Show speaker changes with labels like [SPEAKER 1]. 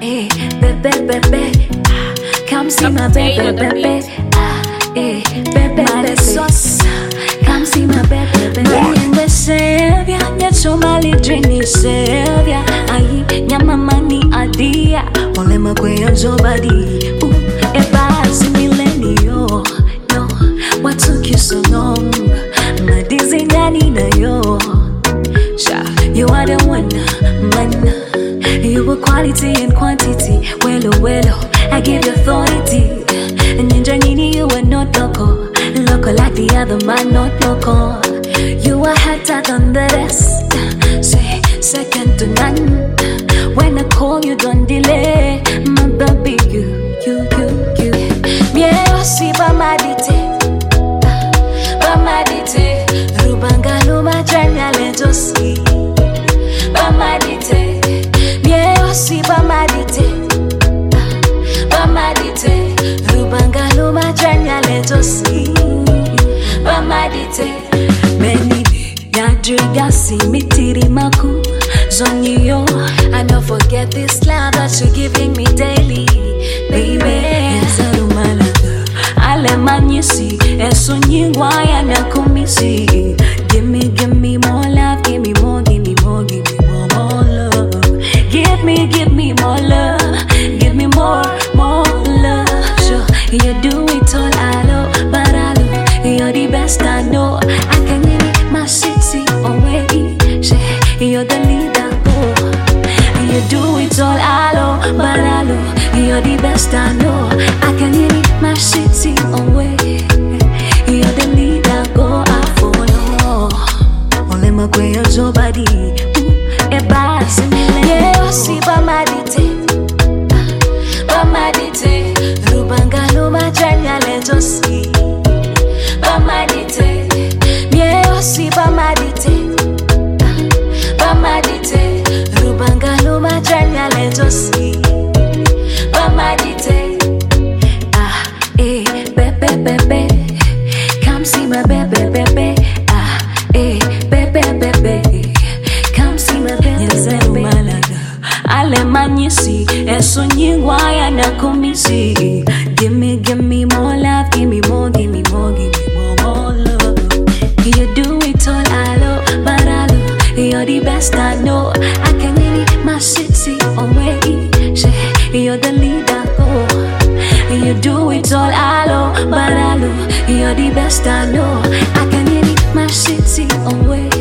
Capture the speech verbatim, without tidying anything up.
[SPEAKER 1] eh, baby, baby. Ah, come see my baby, baby. Ah, eh, baby, baby. Sauce. Come see my baby, baby. Me and Sylvia, yet so mali drini Sylvia. Ayi, nyama mani adia. Ole makwe yanzo body. Ooh, eba simillennial. No, what took you so long? My dizzy nanny na yo. Sha, you are the one, man. You were quality and quantity. Wello, wello, I give you authority. And in Janini, you were not local. Local like the other man, not local. You are hotter than the rest. Say, second to none. When I call you, don't delay. My baby, you, you, you, you. Yeah, see, Bamadite. Bamadite. Rubanga, Luma, Janya, let us see. Bamadite. Si Bamadite, Bamadite, Rubanga Luma Janya leto si Bamadite, Meni Yadriga si mitiri maku Zonyo, I don't forget this love that you're giving me daily, baby. Zarumala, Ale manyisi, eso nyingwaya na kumisi. Give me, give me more love, give me more, give me more, give me more, more love. Give me, give me more love. Give me more, more love. Sure, you do it all, I know, but I know you're the best I know. I can give it my city away. You're the leader, oh. You do it all, I know, but I know you're the best I know. I can give it my city away. You're the leader, go, I follow. Only my queers, nobody. A bass, yeah, see, Bamadite, Bamadite, Rubanga, Luma, Janya, let us see. Bamadite, yeah, see, Bamadite, Bamadite, Rubanga, Luma, Janya, let us see. Bamadite, ah, eh, baby, baby, come see my baby, baby, ah, eh, baby, baby. Ale manyisi, eso nyingwaya na kumisi. Give me, give me more love, give me more, give me more, give me more, more love. You do it all, I know, but I know you're the best I know. I can get my city away. You're the leader, oh. You do it all, I know, but I know you're the best I know. I can get my city away.